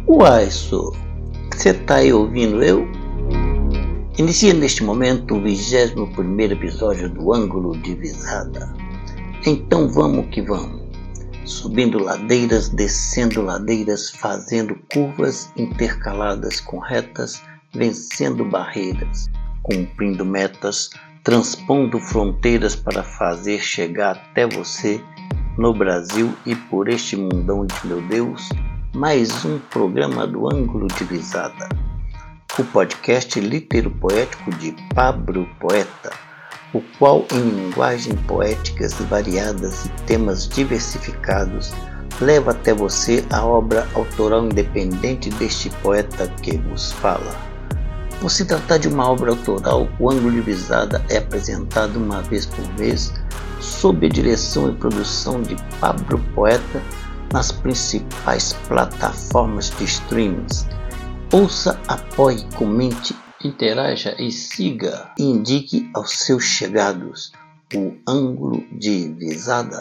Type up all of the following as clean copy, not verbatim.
Uai, sou, você tá aí ouvindo eu? Inicia neste momento o 21º episódio do Ângulo de Visada. Então vamos que vamos. Subindo ladeiras, descendo ladeiras, fazendo curvas intercaladas com retas, vencendo barreiras, cumprindo metas, transpondo fronteiras para fazer chegar até você, no Brasil e por este mundão de meu Deus, mais um programa do Ângulo de Visada, o podcast litero-poético de Pablo Poeta, o qual, em linguagem poéticas variadas e temas diversificados, leva até você a obra autoral independente deste poeta que vos fala. Por se tratar de uma obra autoral, o Ângulo de Visada é apresentado uma vez por mês, sob a direção e produção de Pablo Poeta, nas principais plataformas de streamings. Ouça, apoie, comente, interaja e siga e indique aos seus chegados o Ângulo de Visada.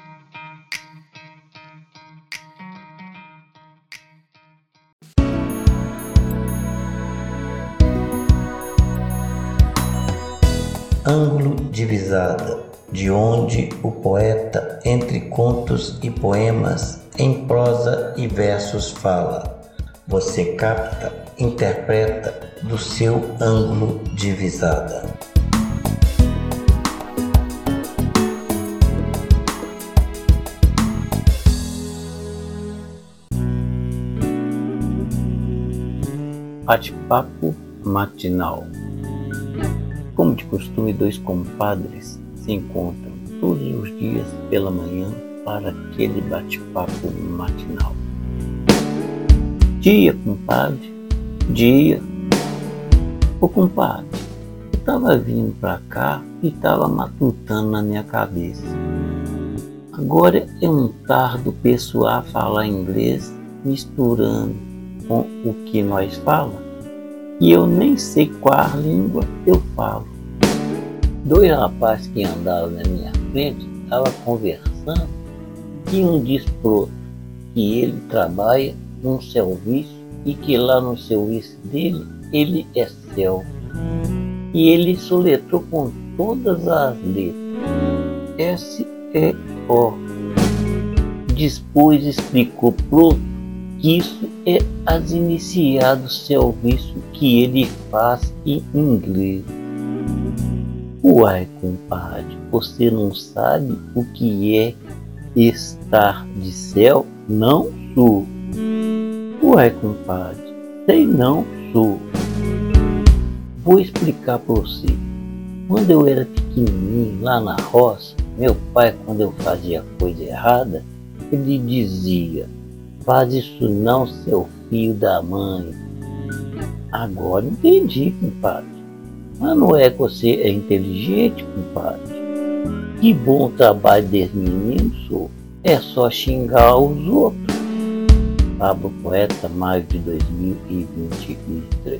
Ângulo de Visada, de onde o poeta, entre contos e poemas, em prosa e versos fala. Você capta, interpreta do seu ângulo de visada. Bate-papo matinal. Como de costume, dois compadres se encontram todos os dias pela manhã para aquele bate-papo matinal. Dia, compadre, dia. Ô compadre, eu tava vindo pra cá e tava matutando na minha cabeça. Agora é um tardo pessoal falar inglês misturando com o que nós fala, e eu nem sei qual língua eu falo. Dois rapazes que andavam na minha frente estavam conversando e um disse pro outro que ele trabalha num serviço e que lá no serviço dele ele é céu. E ele soletrou com todas as letras S-E-O. Depois explicou pro outro que isso é as iniciais do serviço que ele faz em inglês. Uai, compadre, você não sabe o que é estar de céu? Não sou. Uai, compadre, sei não sou. Vou explicar para você. Quando eu era pequenininho, lá na roça, meu pai, quando eu fazia coisa errada, ele dizia: faz isso não, seu filho da mãe. Agora entendi, compadre. Mas não é que você é inteligente, compadre? Que bom trabalho desse menino, sou. É só xingar os outros. Pablo Poeta, maio de 2023.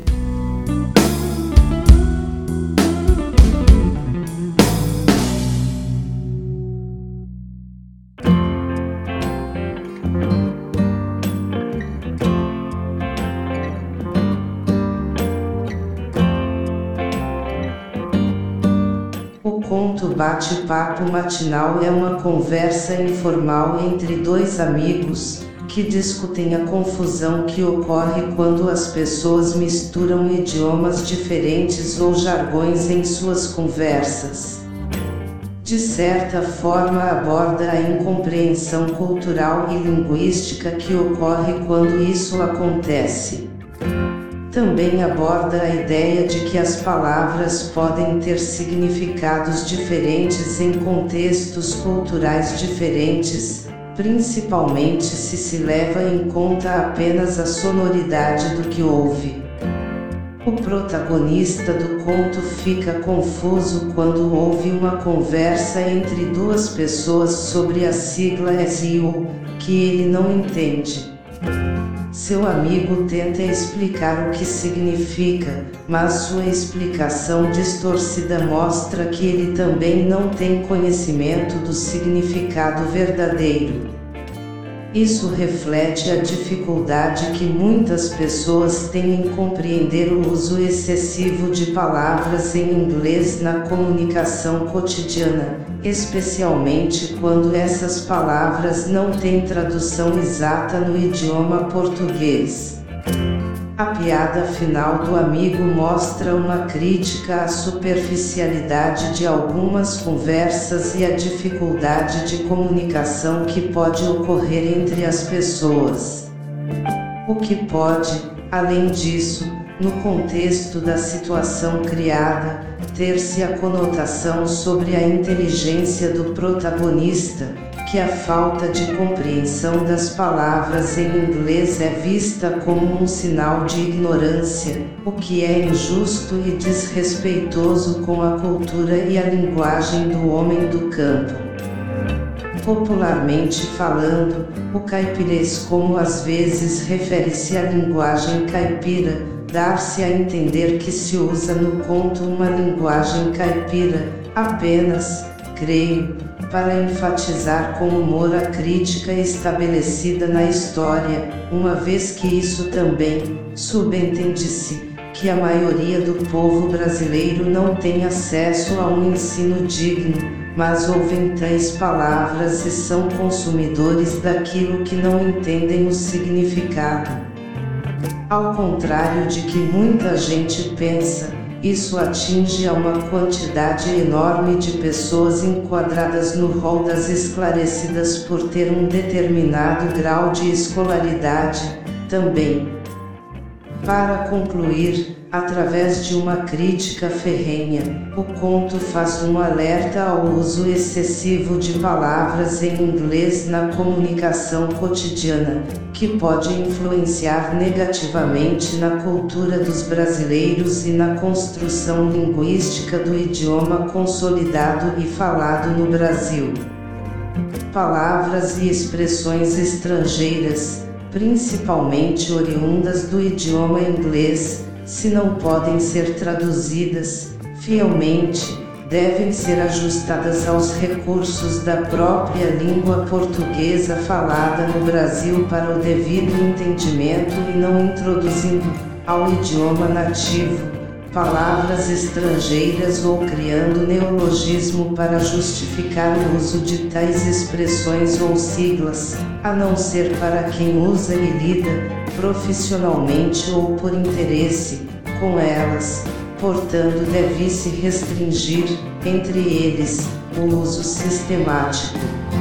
O conto Bate-Papo Matinal é uma conversa informal entre dois amigos que discutem a confusão que ocorre quando as pessoas misturam idiomas diferentes ou jargões em suas conversas. De certa forma, aborda a incompreensão cultural e linguística que ocorre quando isso acontece. Também aborda a ideia de que as palavras podem ter significados diferentes em contextos culturais diferentes, principalmente se se leva em conta apenas a sonoridade do que ouve. O protagonista do conto fica confuso quando ouve uma conversa entre duas pessoas sobre a sigla SIO, que ele não entende. Seu amigo tenta explicar o que significa, mas sua explicação distorcida mostra que ele também não tem conhecimento do significado verdadeiro. Isso reflete a dificuldade que muitas pessoas têm em compreender o uso excessivo de palavras em inglês na comunicação cotidiana, especialmente quando essas palavras não têm tradução exata no idioma português. A piada final do amigo mostra uma crítica à superficialidade de algumas conversas e à dificuldade de comunicação que pode ocorrer entre as pessoas. O que pode, além disso, no contexto da situação criada, ter-se a conotação sobre a inteligência do protagonista, que a falta de compreensão das palavras em inglês é vista como um sinal de ignorância, o que é injusto e desrespeitoso com a cultura e a linguagem do homem do campo. Popularmente falando, o caipirês, como às vezes refere-se à linguagem caipira, dar-se a entender que se usa no conto uma linguagem caipira, apenas, creio, para enfatizar com humor a crítica estabelecida na história, uma vez que isso também, subentende-se, que a maioria do povo brasileiro não tem acesso a um ensino digno, mas ouvem tais palavras e são consumidores daquilo que não entendem o significado. Ao contrário de que muita gente pensa, isso atinge a uma quantidade enorme de pessoas enquadradas no rol das esclarecidas por ter um determinado grau de escolaridade, também. Para concluir, através de uma crítica ferrenha, o conto faz um alerta ao uso excessivo de palavras em inglês na comunicação cotidiana, que pode influenciar negativamente na cultura dos brasileiros e na construção linguística do idioma consolidado e falado no Brasil. Palavras e expressões estrangeiras, principalmente oriundas do idioma inglês, se não podem ser traduzidas fielmente, devem ser ajustadas aos recursos da própria língua portuguesa falada no Brasil para o devido entendimento e não introduzindo, ao idioma nativo, palavras estrangeiras ou criando neologismo para justificar o uso de tais expressões ou siglas, a não ser para quem usa e lida, profissionalmente ou por interesse, com elas. Portanto, deve-se restringir, entre eles, o uso sistemático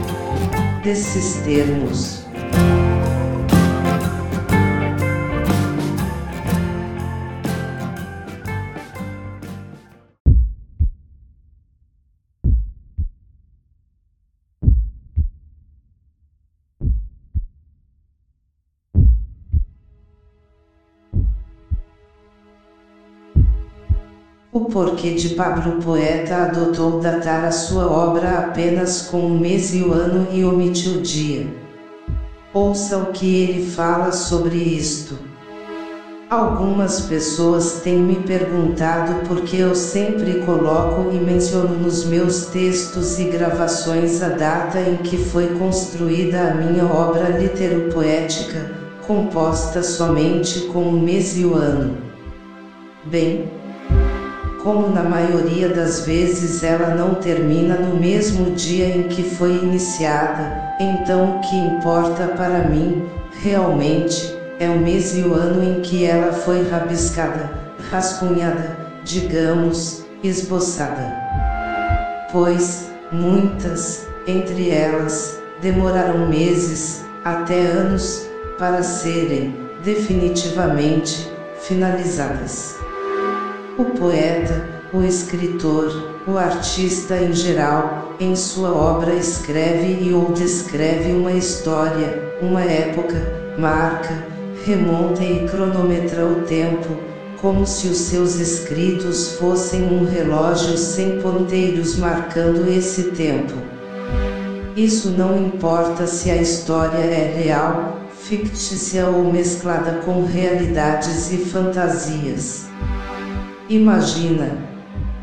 desses termos. O porquê de Pablo Poeta adotou datar a sua obra apenas com o mês e o ano e omitiu o dia. Ouça o que ele fala sobre isto. Algumas pessoas têm me perguntado por que eu sempre coloco e menciono nos meus textos e gravações a data em que foi construída a minha obra literopoética, composta somente com o mês e o ano. Bem, como na maioria das vezes ela não termina no mesmo dia em que foi iniciada, então o que importa para mim, realmente, é o mês e o ano em que ela foi rabiscada, rascunhada, digamos, esboçada. Pois, muitas, entre elas, demoraram meses, até anos, para serem, definitivamente, finalizadas. O poeta, o escritor, o artista em geral, em sua obra escreve e ou descreve uma história, uma época, marca, remonta e cronometra o tempo, como se os seus escritos fossem um relógio sem ponteiros marcando esse tempo. Isso não importa se a história é real, fictícia ou mesclada com realidades e fantasias. Imagina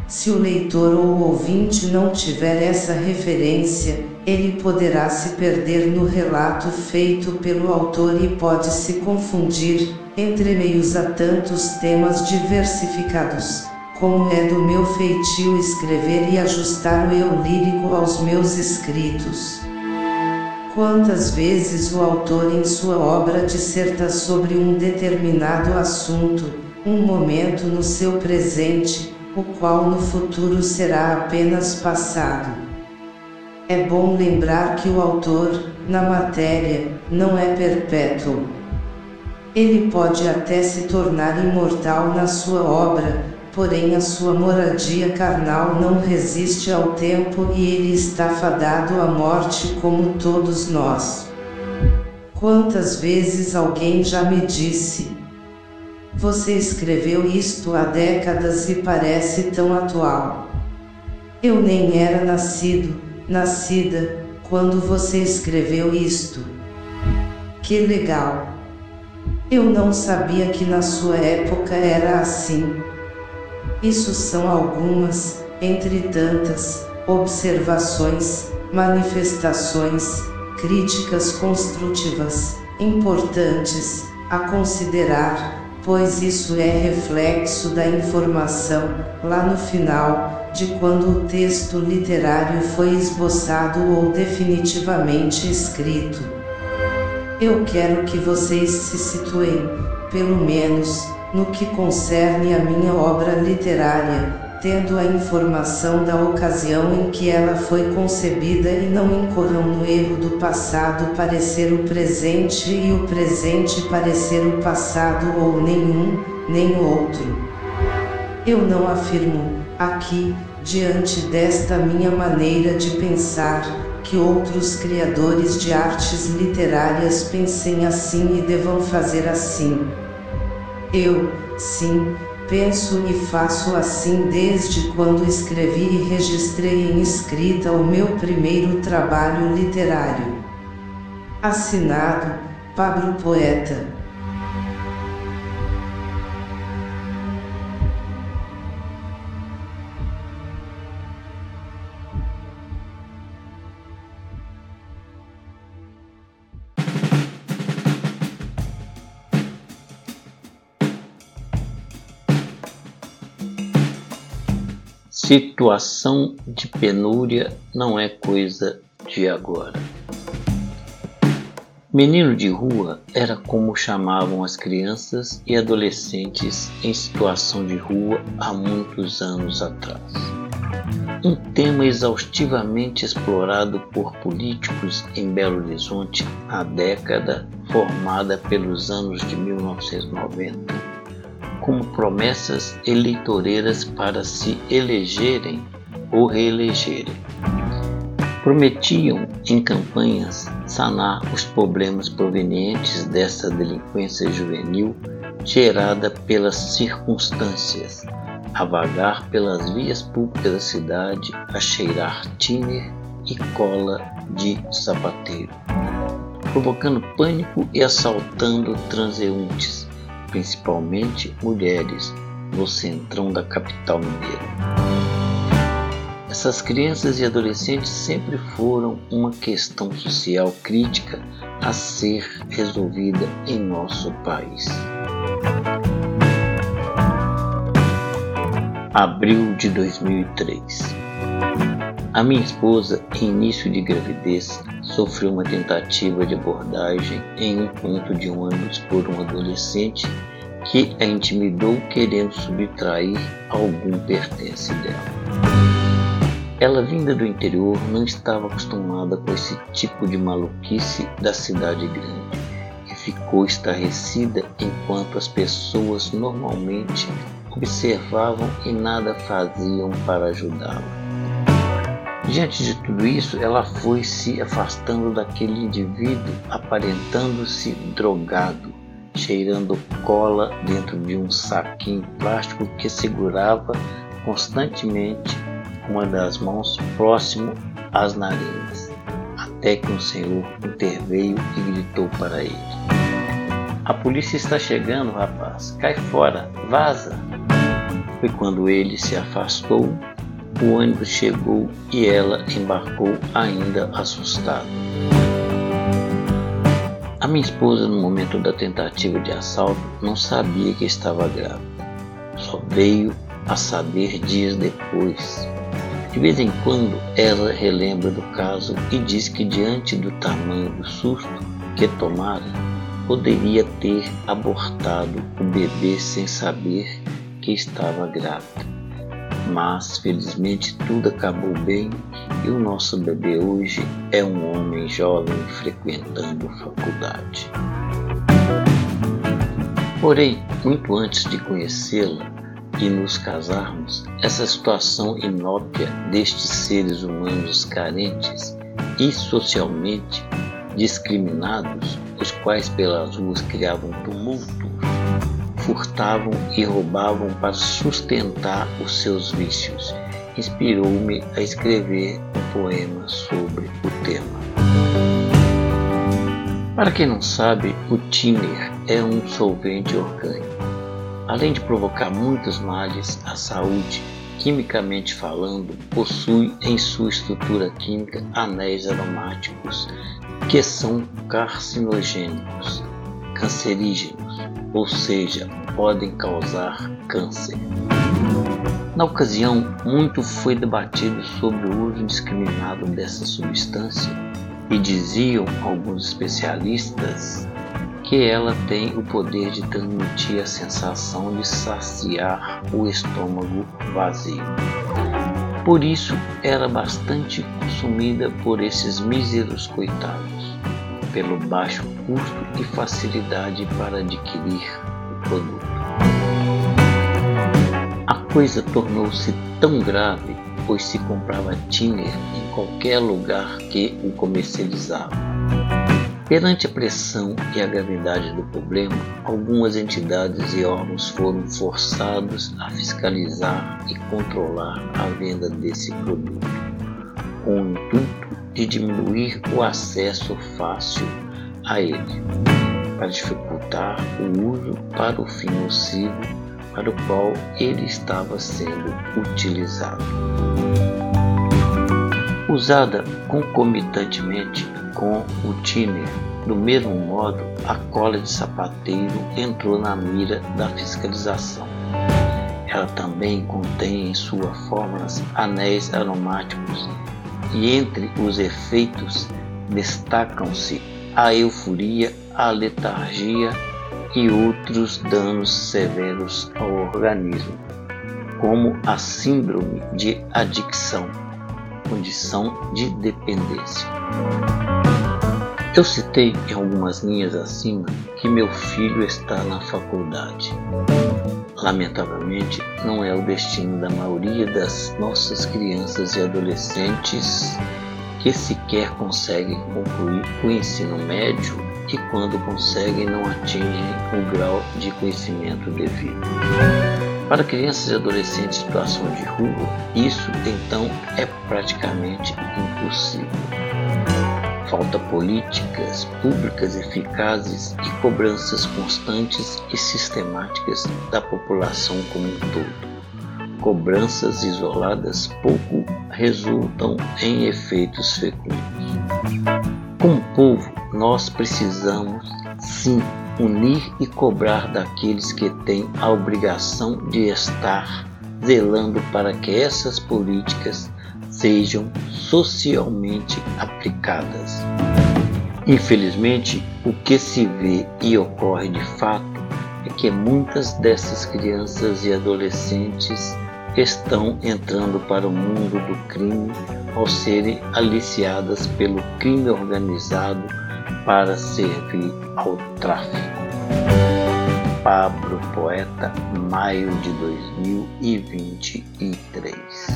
Se o leitor ou ouvinte não tiver essa referência, ele poderá se perder no relato feito pelo autor e pode se confundir, entre meios a tantos temas diversificados, como é do meu feitio escrever e ajustar o eu lírico aos meus escritos. Quantas vezes o autor em sua obra disserta sobre um determinado assunto, um momento no seu presente, o qual no futuro será apenas passado. É bom lembrar que o autor, na matéria, não é perpétuo. Ele pode até se tornar imortal na sua obra, porém a sua moradia carnal não resiste ao tempo e ele está fadado à morte como todos nós. Quantas vezes alguém já me disse: "Você escreveu isto há décadas e parece tão atual." Eu nem era nascida, quando você escreveu isto. Que legal! Eu não sabia que na sua época era assim. Isso são algumas, entre tantas, observações, manifestações, críticas construtivas, importantes, a considerar, pois isso é reflexo da informação, lá no final, de quando o texto literário foi esboçado ou definitivamente escrito. Eu quero que vocês se situem, pelo menos, no que concerne a minha obra literária, tendo a informação da ocasião em que ela foi concebida e não incorram no erro do passado parecer o presente e o presente parecer o passado ou nenhum, nem outro. Eu não afirmo, aqui, diante desta minha maneira de pensar, que outros criadores de artes literárias pensem assim e devam fazer assim. Eu, sim, penso e faço assim desde quando escrevi e registrei em escrita o meu primeiro trabalho literário. Assinado, Pablo Poeta. Situação de penúria não é coisa de agora. Menino de rua era como chamavam as crianças e adolescentes em situação de rua há muitos anos atrás. Um tema exaustivamente explorado por políticos em Belo Horizonte há década, formada pelos anos de 1990. Como promessas eleitoreiras para se elegerem ou reelegerem. Prometiam, em campanhas, sanar os problemas provenientes dessa delinquência juvenil gerada pelas circunstâncias, a vagar pelas vias públicas da cidade, a cheirar thinner e cola de sapateiro, provocando pânico e assaltando transeuntes, principalmente mulheres, no centrão da capital mineira. Essas crianças e adolescentes sempre foram uma questão social crítica a ser resolvida em nosso país. Abril de 2003. A minha esposa, em início de gravidez, sofreu uma tentativa de abordagem em um ponto de ônibus por um adolescente que a intimidou querendo subtrair algum pertence dela. Ela, vinda do interior, não estava acostumada com esse tipo de maluquice da cidade grande e ficou estarrecida enquanto as pessoas normalmente observavam e nada faziam para ajudá-la. Diante de tudo isso, ela foi se afastando daquele indivíduo, aparentando-se drogado, cheirando cola dentro de um saquinho plástico que segurava constantemente uma das mãos próximo às narinas, até que um senhor interveio e gritou para ele: "A polícia está chegando, rapaz, cai fora, vaza!" Foi quando ele se afastou, o ônibus chegou e ela embarcou ainda assustada. A minha esposa, no momento da tentativa de assalto, não sabia que estava grávida. Só veio a saber dias depois. De vez em quando, ela relembra do caso e diz que, diante do tamanho do susto que tomara, poderia ter abortado o bebê sem saber que estava grávida. Mas, felizmente, tudo acabou bem e o nosso bebê hoje é um homem jovem frequentando faculdade. Porém, muito antes de conhecê-la e nos casarmos, essa situação inópia destes seres humanos carentes e socialmente discriminados, os quais pelas ruas criavam tumulto, furtavam e roubavam para sustentar os seus vícios, inspirou-me a escrever um poema sobre o tema. Para quem não sabe, o thinner é um solvente orgânico. Além de provocar muitos males à saúde, quimicamente falando, possui em sua estrutura química anéis aromáticos que são carcinogênicos, cancerígenos, ou seja, podem causar câncer. Na ocasião, muito foi debatido sobre o uso indiscriminado dessa substância e diziam alguns especialistas que ela tem o poder de transmitir a sensação de saciar o estômago vazio. Por isso, era bastante consumida por esses míseros coitados, pelo baixo custo e facilidade para adquirir o produto. A coisa tornou-se tão grave, pois se comprava thinner em qualquer lugar que o comercializava. Perante a pressão e a gravidade do problema, algumas entidades e órgãos foram forçados a fiscalizar e controlar a venda desse produto, com o intuito de diminuir o acesso fácil a ele, para dificultar o uso para o fim nocivo para o qual ele estava sendo utilizado. Usada concomitantemente com o thinner, do mesmo modo, a cola de sapateiro entrou na mira da fiscalização. Ela também contém em sua fórmula anéis aromáticos e entre os efeitos destacam-se a euforia, a letargia e outros danos severos ao organismo, como a síndrome de adicção, condição de dependência. Eu citei em algumas linhas acima que meu filho está na faculdade. Lamentavelmente, não é o destino da maioria das nossas crianças e adolescentes que sequer conseguem concluir o ensino médio e quando conseguem não atingem o grau de conhecimento devido. Para crianças e adolescentes em situação de rua, isso então é praticamente impossível. Falta políticas públicas eficazes e cobranças constantes e sistemáticas da população como um todo. Cobranças isoladas pouco resultam em efeitos fecundos. Como povo, nós precisamos, sim, unir e cobrar daqueles que têm a obrigação de estar zelando para que essas políticas sejam socialmente aplicadas. Infelizmente, o que se vê e ocorre de fato é que muitas dessas crianças e adolescentes estão entrando para o mundo do crime ao serem aliciadas pelo crime organizado para servir ao tráfico. Pablo Poeta, maio de 2023.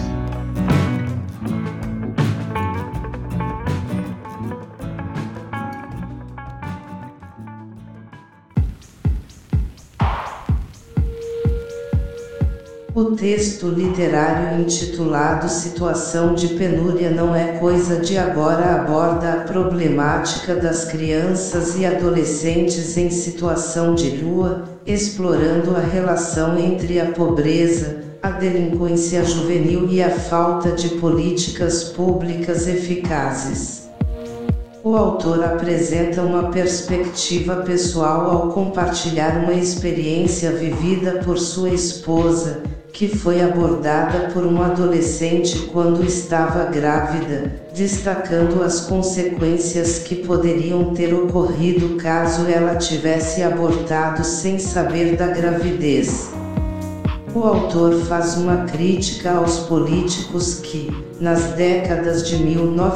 O texto literário intitulado Situação de Penúria Não é Coisa de Agora aborda a problemática das crianças e adolescentes em situação de rua, explorando a relação entre a pobreza, a delinquência juvenil e a falta de políticas públicas eficazes. O autor apresenta uma perspectiva pessoal ao compartilhar uma experiência vivida por sua esposa, que foi abordada por um adolescente quando estava grávida, destacando as consequências que poderiam ter ocorrido caso ela tivesse abortado sem saber da gravidez. O autor faz uma crítica aos políticos que, nas décadas de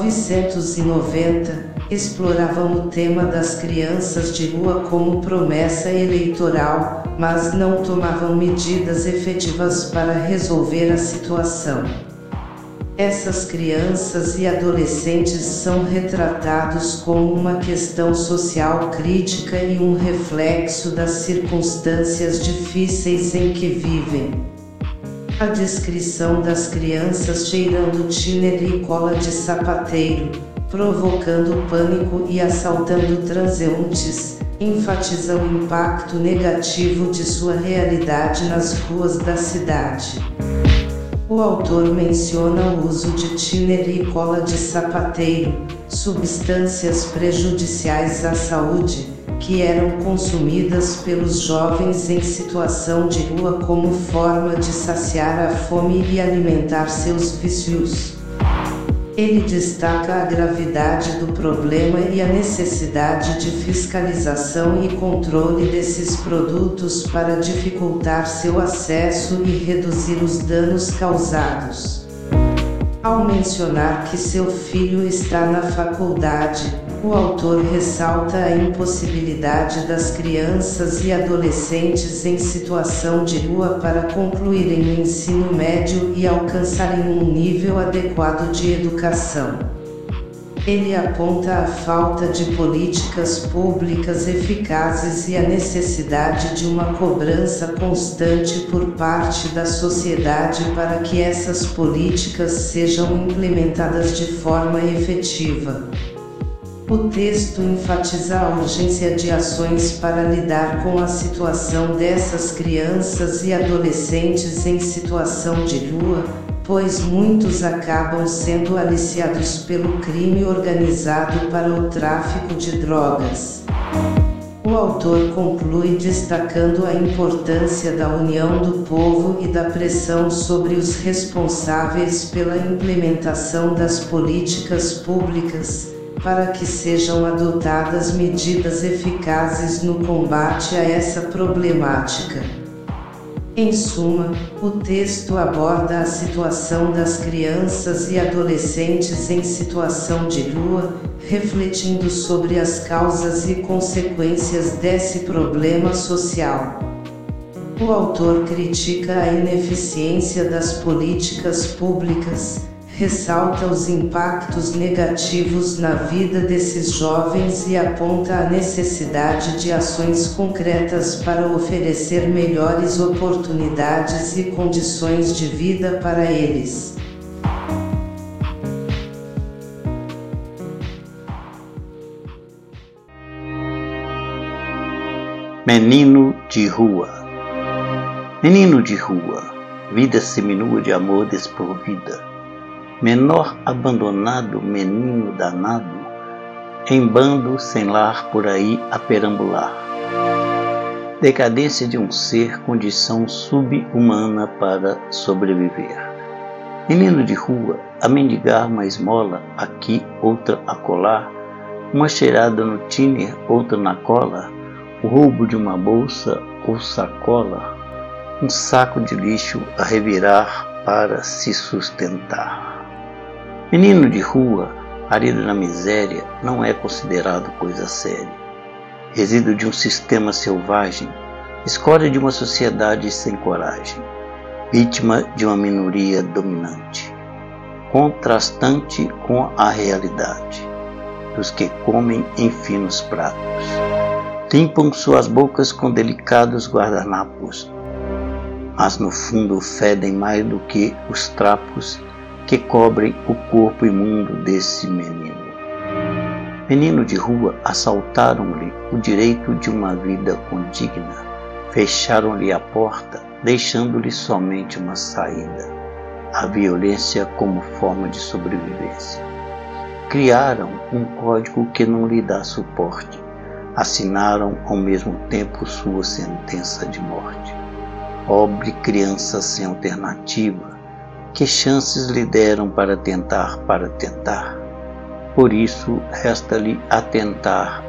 1990, exploravam o tema das crianças de rua como promessa eleitoral, mas não tomavam medidas efetivas para resolver a situação. Essas crianças e adolescentes são retratados como uma questão social crítica e um reflexo das circunstâncias difíceis em que vivem. A descrição das crianças cheirando tiner e cola de sapateiro, provocando pânico e assaltando transeuntes, enfatiza o impacto negativo de sua realidade nas ruas da cidade. O autor menciona o uso de tiner e cola de sapateiro, substâncias prejudiciais à saúde, que eram consumidas pelos jovens em situação de rua como forma de saciar a fome e alimentar seus vícios. Ele destaca a gravidade do problema e a necessidade de fiscalização e controle desses produtos para dificultar seu acesso e reduzir os danos causados. Ao mencionar que seu filho está na faculdade, o autor ressalta a impossibilidade das crianças e adolescentes em situação de rua para concluírem o ensino médio e alcançarem um nível adequado de educação. Ele aponta a falta de políticas públicas eficazes e a necessidade de uma cobrança constante por parte da sociedade para que essas políticas sejam implementadas de forma efetiva. O texto enfatiza a urgência de ações para lidar com a situação dessas crianças e adolescentes em situação de rua, pois muitos acabam sendo aliciados pelo crime organizado para o tráfico de drogas. O autor conclui destacando a importância da união do povo e da pressão sobre os responsáveis pela implementação das políticas públicas, para que sejam adotadas medidas eficazes no combate a essa problemática. Em suma, o texto aborda a situação das crianças e adolescentes em situação de rua, refletindo sobre as causas e consequências desse problema social. O autor critica a ineficiência das políticas públicas, ressalta os impactos negativos na vida desses jovens e aponta a necessidade de ações concretas para oferecer melhores oportunidades e condições de vida para eles. Menino de rua. Menino de rua, vida seminua de amor desprovida. Menor abandonado, menino danado, em bando sem lar por aí a perambular. Decadência de um ser, condição sub-humana para sobreviver. Menino de rua, a mendigar uma esmola, aqui outra acolá, uma cheirada no tiner, outra na cola, o roubo de uma bolsa ou sacola, um saco de lixo a revirar para se sustentar. Menino de rua, arido na miséria, não é considerado coisa séria. Resíduo de um sistema selvagem, escória de uma sociedade sem coragem, vítima de uma minoria dominante, contrastante com a realidade dos que comem em finos pratos. Limpam suas bocas com delicados guardanapos, mas no fundo fedem mais do que os trapos que cobrem o corpo imundo desse menino. Menino de rua, assaltaram-lhe o direito de uma vida condigna, fecharam-lhe a porta, deixando-lhe somente uma saída: a violência como forma de sobrevivência. Criaram um código que não lhe dá suporte. Assinaram ao mesmo tempo sua sentença de morte. Pobre criança sem alternativa, que chances lhe deram para tentar? Por isso, resta-lhe atentar.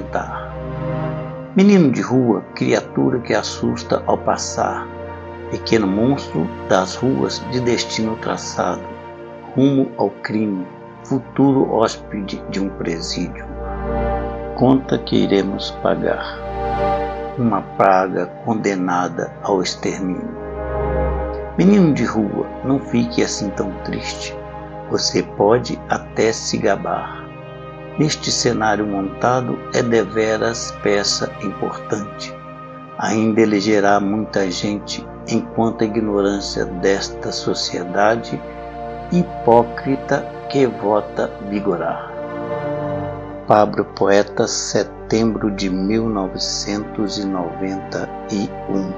Menino de rua, criatura que assusta ao passar, pequeno monstro das ruas de destino traçado, rumo ao crime, futuro hóspede de um presídio. Conta que iremos pagar, uma praga condenada ao extermínio. Menino de rua, não fique assim tão triste, você pode até se gabar. Neste cenário montado é deveras peça importante, ainda elegerá muita gente enquanto a ignorância desta sociedade hipócrita que vota vigorar. Pablo Poeta, setembro de 1991.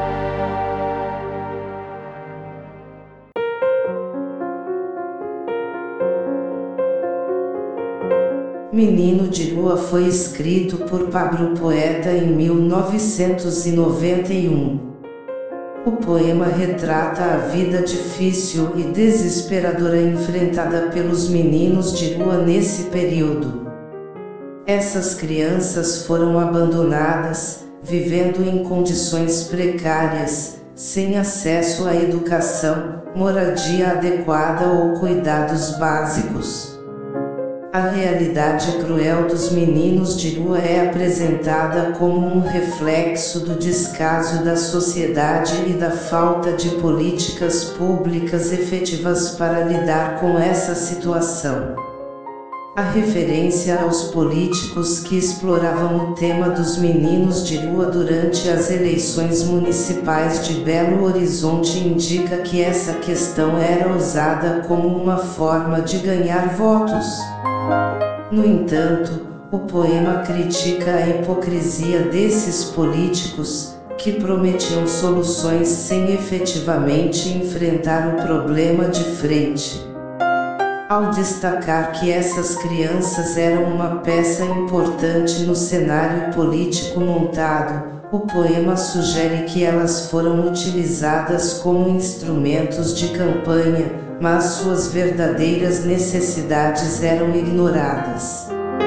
Menino de Rua foi escrito por Pablo Poeta em 1991. O poema retrata a vida difícil e desesperadora enfrentada pelos meninos de rua nesse período. Essas crianças foram abandonadas, vivendo em condições precárias, sem acesso à educação, moradia adequada ou cuidados básicos. A realidade cruel dos meninos de rua é apresentada como um reflexo do descaso da sociedade e da falta de políticas públicas efetivas para lidar com essa situação. A referência aos políticos que exploravam o tema dos meninos de rua durante as eleições municipais de Belo Horizonte indica que essa questão era usada como uma forma de ganhar votos. No entanto, o poema critica a hipocrisia desses políticos, que prometiam soluções sem efetivamente enfrentar o problema de frente. Ao destacar que essas crianças eram uma peça importante no cenário político montado, o poema sugere que elas foram utilizadas como instrumentos de campanha, mas suas verdadeiras necessidades eram ignoradas.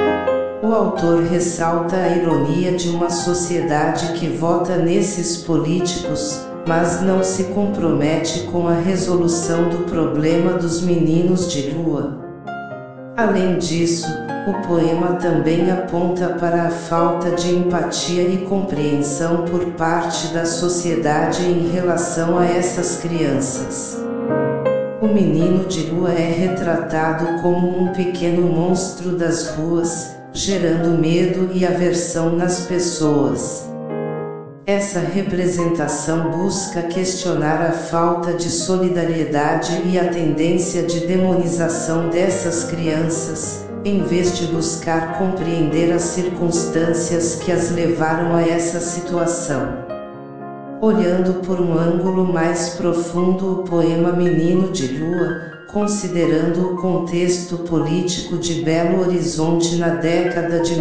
O autor ressalta a ironia de uma sociedade que vota nesses políticos, mas não se compromete com a resolução do problema dos meninos de rua. Além disso, o poema também aponta para a falta de empatia e compreensão por parte da sociedade em relação a essas crianças. O menino de rua é retratado como um pequeno monstro das ruas, gerando medo e aversão nas pessoas. Essa representação busca questionar a falta de solidariedade e a tendência de demonização dessas crianças, em vez de buscar compreender as circunstâncias que as levaram a essa situação. Olhando por um ângulo mais profundo o poema Menino de Rua, considerando o contexto político de Belo Horizonte na década de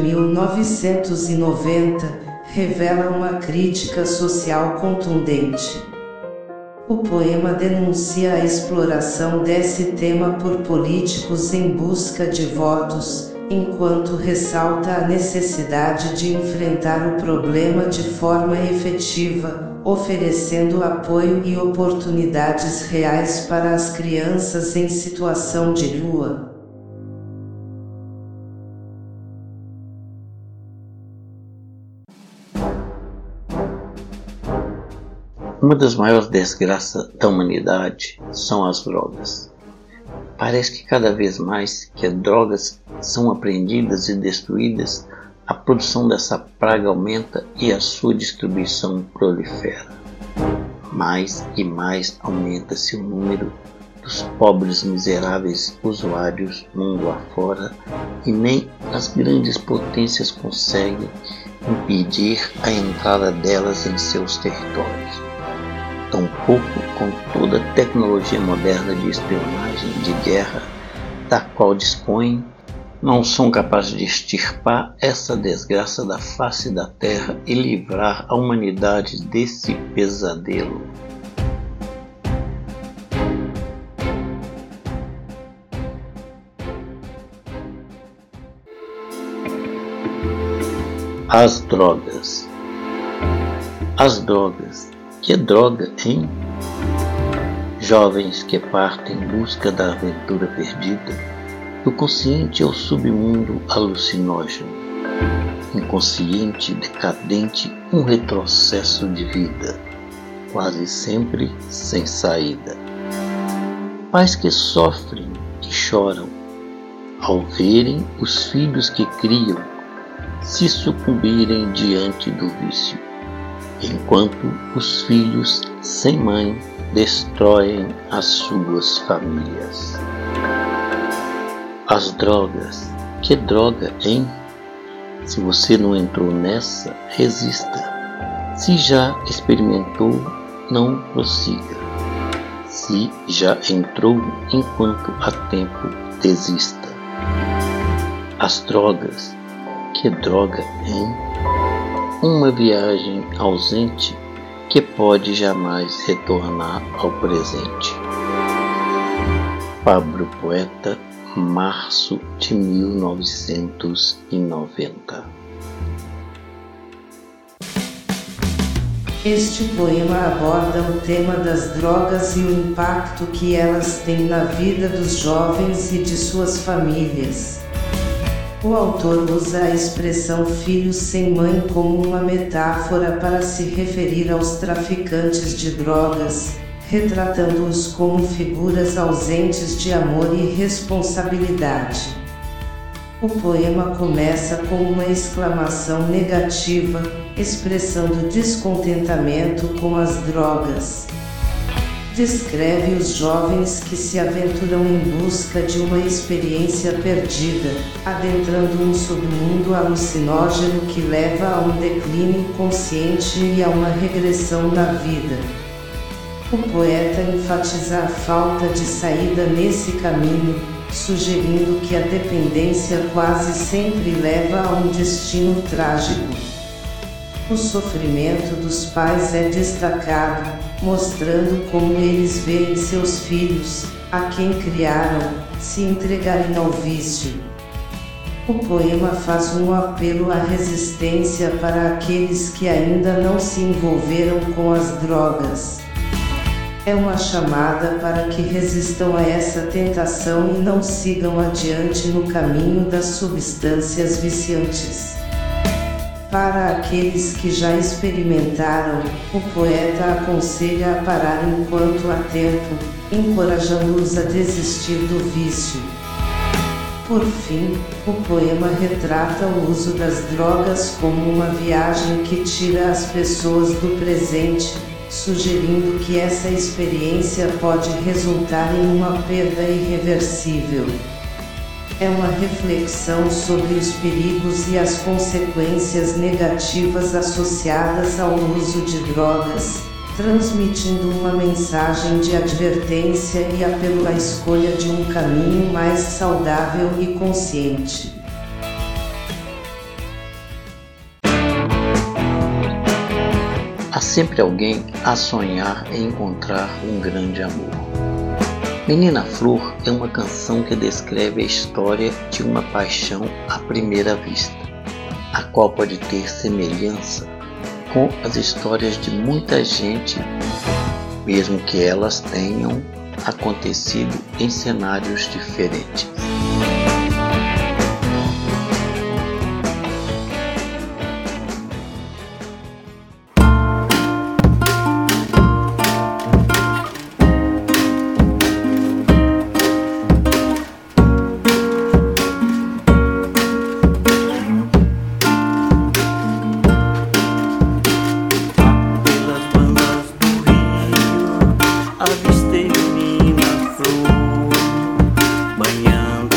1990, revela uma crítica social contundente. O poema denuncia a exploração desse tema por políticos em busca de votos, enquanto ressalta a necessidade de enfrentar o problema de forma efetiva, oferecendo apoio e oportunidades reais para as crianças em situação de rua. Uma das maiores desgraças da humanidade são as drogas. Parece que cada vez mais que as drogas são apreendidas e destruídas, a produção dessa praga aumenta e a sua distribuição prolifera. Mais e mais aumenta-se o número dos pobres miseráveis usuários mundo afora, e nem as grandes potências conseguem impedir a entrada delas em seus territórios. tampouco com toda a tecnologia moderna de espionagem, de guerra, da qual dispõem, não são capazes de extirpar essa desgraça da face da terra e livrar a humanidade desse pesadelo. As drogas. As drogas. Que droga, hein? Jovens que partem em busca da aventura perdida, do consciente ao submundo alucinógeno, inconsciente, decadente, um retrocesso de vida, quase sempre sem saída. Pais que sofrem e choram ao verem os filhos que criam se sucumbirem diante do vício, enquanto os filhos sem mãe destroem as suas famílias. As drogas. Que droga, hein? Se você não entrou nessa, resista. Se já experimentou, não prossiga. Se já entrou, enquanto há tempo, desista. As drogas. Que droga, hein? Uma viagem ausente que pode jamais retornar ao presente. Pablo Poeta, março de 1990. Este poema aborda o tema das drogas e o impacto que elas têm na vida dos jovens e de suas famílias. O autor usa a expressão filhos sem mãe como uma metáfora para se referir aos traficantes de drogas, retratando-os como figuras ausentes de amor e responsabilidade. O poema começa com uma exclamação negativa, expressando descontentamento com as drogas. Descreve os jovens que se aventuram em busca de uma experiência perdida, adentrando um submundo alucinógeno que leva a um declínio consciente e a uma regressão na vida. O poeta enfatiza a falta de saída nesse caminho, sugerindo que a dependência quase sempre leva a um destino trágico. O sofrimento dos pais é destacado, mostrando como eles veem seus filhos, a quem criaram, se entregarem ao vício. O poema faz um apelo à resistência para aqueles que ainda não se envolveram com as drogas. É uma chamada para que resistam a essa tentação e não sigam adiante no caminho das substâncias viciantes. Para aqueles que já experimentaram, o poeta aconselha a parar enquanto há tempo, encorajando-os a desistir do vício. Por fim, o poema retrata o uso das drogas como uma viagem que tira as pessoas do presente, sugerindo que essa experiência pode resultar em uma perda irreversível. É uma reflexão sobre os perigos e as consequências negativas associadas ao uso de drogas, transmitindo uma mensagem de advertência e apelo à escolha de um caminho mais saudável e consciente. Há sempre alguém a sonhar em encontrar um grande amor. Menina Flor é uma canção que descreve a história de uma paixão à primeira vista, a qual pode ter semelhança com as histórias de muita gente, mesmo que elas tenham acontecido em cenários diferentes. Avistei menina Flor, banhando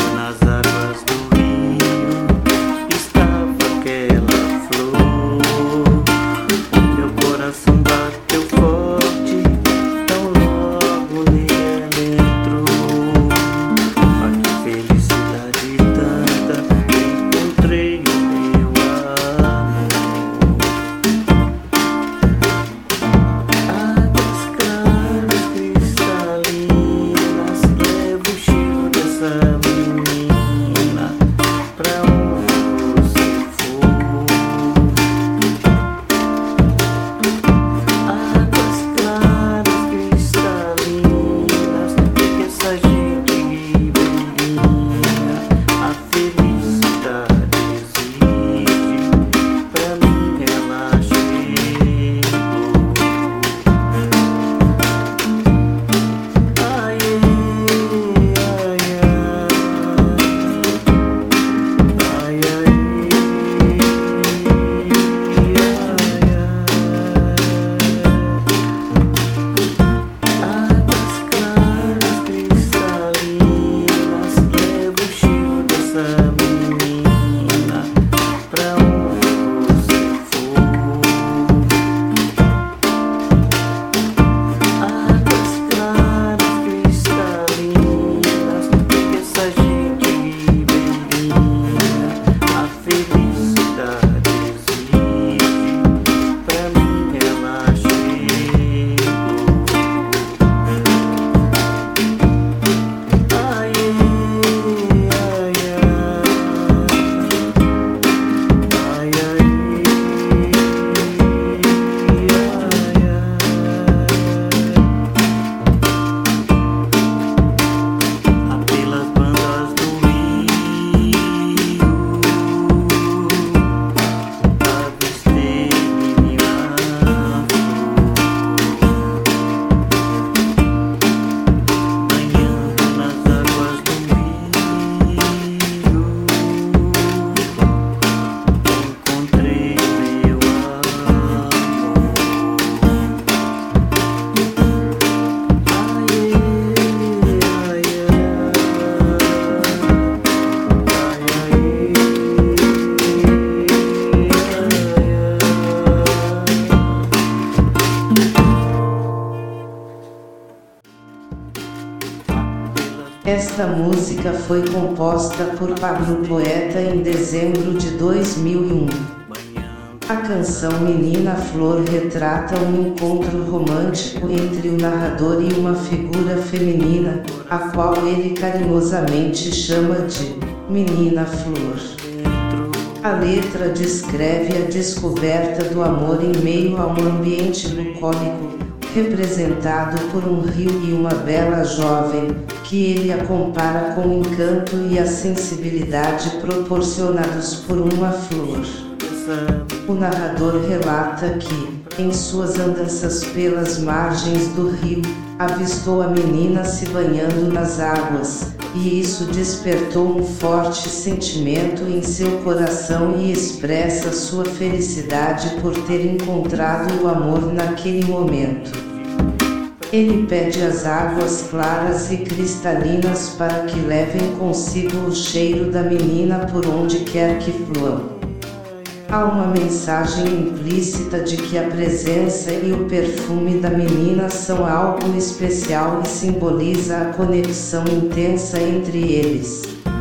Esta música foi composta por Pablo Poeta em dezembro de 2001. A canção Menina Flor retrata um encontro romântico entre o narrador e uma figura feminina, a qual ele carinhosamente chama de Menina Flor. A letra descreve a descoberta do amor em meio a um ambiente bucólico, representado por um rio e uma bela jovem, que ele a compara com o encanto e a sensibilidade proporcionados por uma flor. O narrador relata que, em suas andanças pelas margens do rio, avistou a menina se banhando nas águas, e isso despertou um forte sentimento em seu coração e expressa sua felicidade por ter encontrado o amor naquele momento. Ele pede as águas claras e cristalinas para que levem consigo o cheiro da menina por onde quer que fluam. Há uma mensagem implícita de que a presença e o perfume da menina são algo especial e simboliza a conexão intensa entre eles.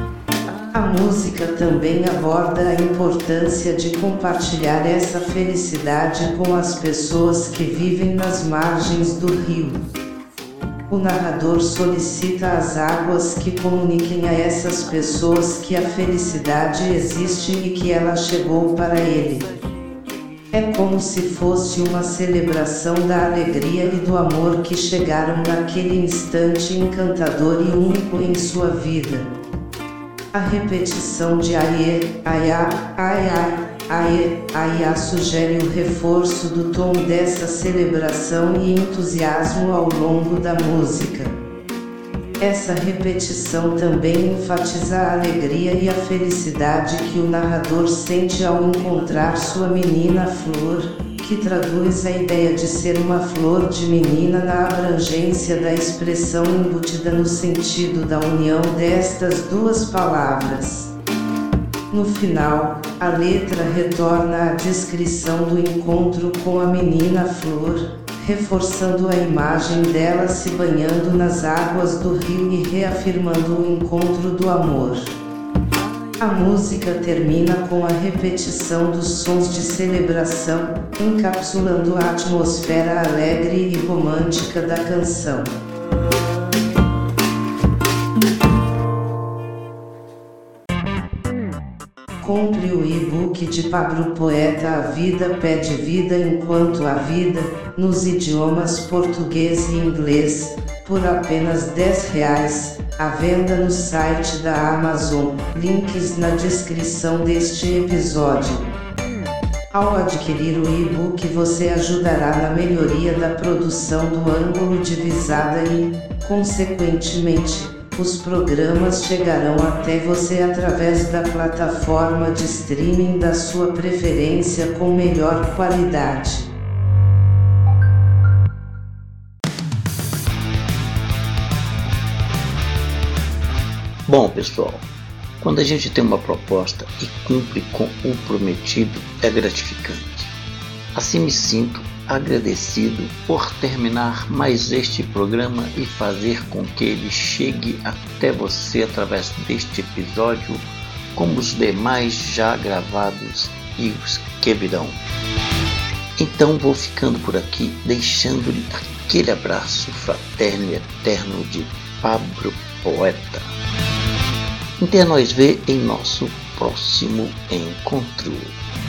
A música também aborda a importância de compartilhar essa felicidade com as pessoas que vivem nas margens do rio. O narrador solicita às águas que comuniquem a essas pessoas que a felicidade existe e que ela chegou para ele. É como se fosse uma celebração da alegria e do amor que chegaram naquele instante encantador e único em sua vida. A repetição de aie, aiá, aiá, aie, aiá sugere o reforço do tom dessa celebração e entusiasmo ao longo da música. Essa repetição também enfatiza a alegria e a felicidade que o narrador sente ao encontrar sua menina flor, que traduz a ideia de ser uma flor de menina na abrangência da expressão embutida no sentido da união destas duas palavras. No final, a letra retorna à descrição do encontro com a menina flor, reforçando a imagem dela se banhando nas águas do rio e reafirmando o encontro do amor. A música termina com a repetição dos sons de celebração, encapsulando a atmosfera alegre e romântica da canção. Compre o e-book de Pablo Poeta A Vida Pede Vida Enquanto Há Vida, nos idiomas português e inglês, por apenas R$10, à venda no site da Amazon, links na descrição deste episódio. Ao adquirir o e-book você ajudará na melhoria da produção do ângulo de visada e, consequentemente, os programas chegarão até você através da plataforma de streaming da sua preferência com melhor qualidade. Bom, pessoal, quando a gente tem uma proposta e cumpre com o prometido, é gratificante. Assim me sinto agradecido por terminar mais este programa e fazer com que ele chegue até você através deste episódio, como os demais já gravados e os que virão. Então vou ficando por aqui, deixando-lhe aquele abraço fraterno e eterno de Pablo Poeta. Até nós ver em nosso próximo encontro.